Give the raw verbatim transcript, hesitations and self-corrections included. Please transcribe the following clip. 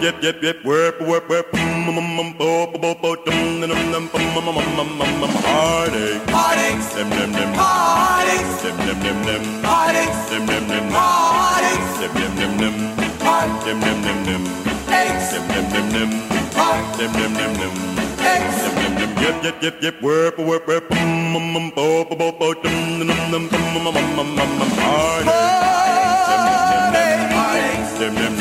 yip, yip, yip, whip, whip, whip, mm, mm, mm, bo, bo, bo, bo, dum, dum, dum, dum, mm, mm, mm, mm, mm, heartache, Heartaches, dim, dim, dim, heartaches, dim, dim, dim, dim, heartaches, dim, dim, dim, heartaches, dim, dim, dim, dim, heartaches, dim, dim, dim, dim, dim, dim, dim, dim, dim, dim, dim, dim, dim, dim, dim, yip, yip, yip, yip, whip, whip, whip, mm, mm, mm, bo, bo, bo, bo, dum, dum, dum, dum, mm, mm, mm, mm, mm, heartache, dim, dim, dim, dim, dim, dim,